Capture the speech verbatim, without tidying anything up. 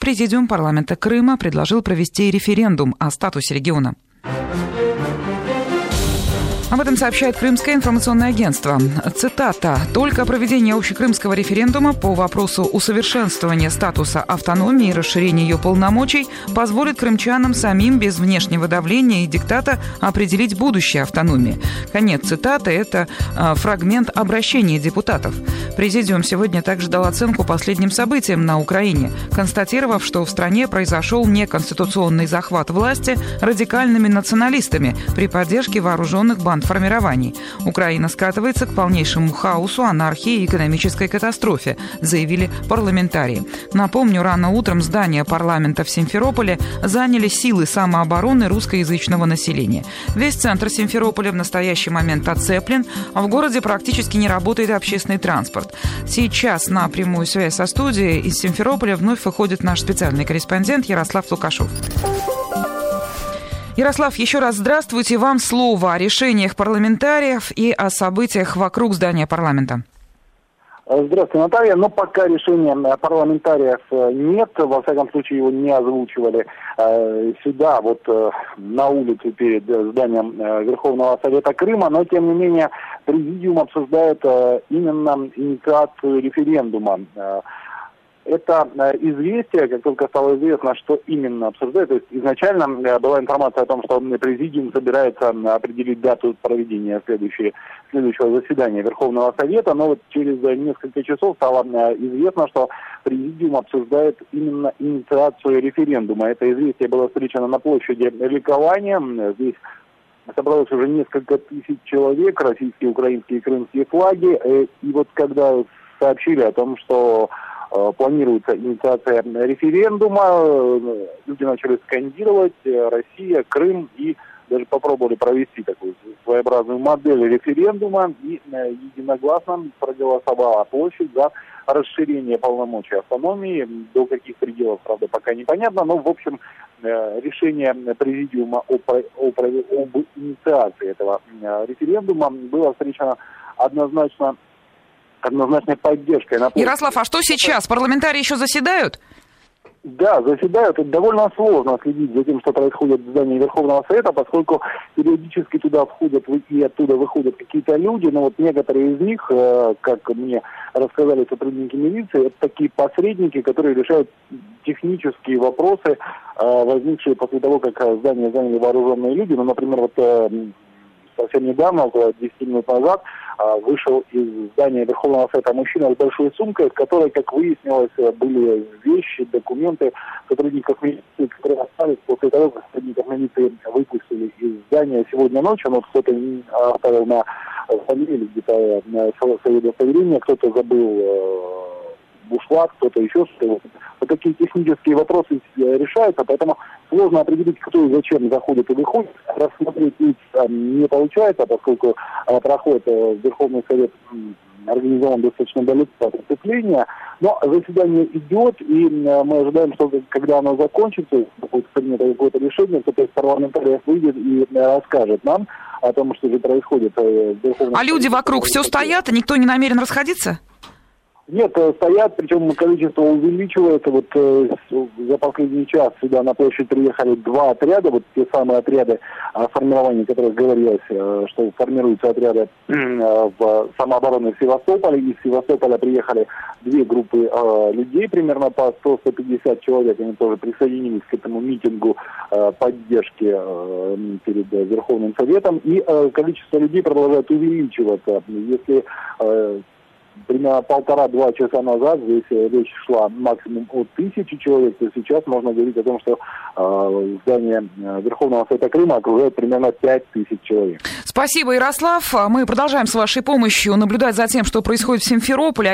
Президиум парламента Крыма предложил провести референдум о статусе региона. Об этом сообщает Крымское информационное агентство. Цитата. «Только проведение общекрымского референдума по вопросу усовершенствования статуса автономии и расширения ее полномочий позволит крымчанам самим без внешнего давления и диктата определить будущее автономии». Конец цитаты. Это э, фрагмент обращения депутатов. Президиум сегодня также дал оценку последним событиям на Украине, констатировав, что в стране произошел неконституционный захват власти радикальными националистами при поддержке вооруженных банд формирований. Украина скатывается к полнейшему хаосу, анархии и экономической катастрофе, заявили парламентарии. Напомню, рано утром здание парламента в Симферополе заняли силы самообороны русскоязычного населения. Весь центр Симферополя в настоящий момент оцеплен, а в городе практически не работает общественный транспорт. Сейчас на прямую связь со студией из Симферополя вновь выходит наш специальный корреспондент Ярослав Лукашов. Ярослав, еще раз здравствуйте. Вам слово о решениях парламентариев и о событиях вокруг здания парламента. Здравствуйте, Наталья. Но пока решения парламентариев нет, во всяком случае его не озвучивали сюда, вот на улице перед зданием Верховного Совета Крыма, но тем не менее президиум обсуждает именно инициацию референдума. Это известие, как только стало известно, что именно обсуждают. То есть изначально была информация о том, что президиум собирается определить дату проведения следующего, следующего заседания Верховного Совета, но вот через несколько часов стало известно, что президиум обсуждает именно инициацию референдума. Это известие было встречено на площади Ликования. Здесь собралось уже несколько тысяч человек, российские, украинские и крымские флаги. И вот когда сообщили о том, что планируется инициация референдума, люди начали скандировать «Россия», «Крым» и даже попробовали провести такую своеобразную модель референдума, и единогласно проголосовала площадь за расширение полномочий автономии. До каких пределов, правда, пока непонятно, но, в общем, решение президиума о, о, об инициации этого референдума было встречено однозначно однозначной поддержкой. Ярослав, а что сейчас? Парламентарии еще заседают? Да, заседают. Это довольно сложно следить за тем, что происходит в здании Верховного Совета, поскольку периодически туда входят и оттуда выходят какие-то люди, но вот некоторые из них, как мне рассказали сотрудники милиции, это такие посредники, которые решают технические вопросы, возникшие после того, как здание заняли вооруженные люди. Ну, например, вот совсем недавно, около десяти минут назад, вышел из здания Верховного Совета мужчина с большой сумкой, в которой, как выяснилось, были вещи, документы сотрудников милиции, которые остались после того, как сотрудников милиции выпустили из здания сегодня ночью. Но кто-то оставил на фамилии или где-то на свое удостоверение, кто-то забыл бушлат, кто-то еще что-то. Вот такие технические вопросы решаются, поэтому сложно определить, кто и зачем заходит и выходит. Рассмотреть лиц не получается, поскольку проход в Верховный Совет организован достаточно далеко от преступления. Но заседание идет, и мы ожидаем, что когда оно закончится, будет принято какое-то решение, кто-то из парламентариев выйдет и расскажет нам о том, что же происходит в Верховном Совете. А люди вокруг все стоят, и никто не намерен расходиться? Нет, стоят, причем количество увеличивается. Вот э, за последний час сюда на площадь приехали два отряда, вот те самые отряды о формировании, о которых говорилось, э, что формируются отряды э, в самообороне в Севастополе. Из Севастополя приехали две группы э, людей, примерно по сто - сто пятьдесят человек. Они тоже присоединились к этому митингу э, поддержки э, перед э, Верховным Советом. И э, количество людей продолжает увеличиваться. Если э, примерно полтора-два часа назад здесь речь шла максимум о тысяче человек, то сейчас можно говорить о том, что э, здание Верховного Совета Крыма окружает примерно пять тысяч человек. Спасибо, Ярослав. Мы продолжаем с вашей помощью наблюдать за тем, что происходит в Симферополе.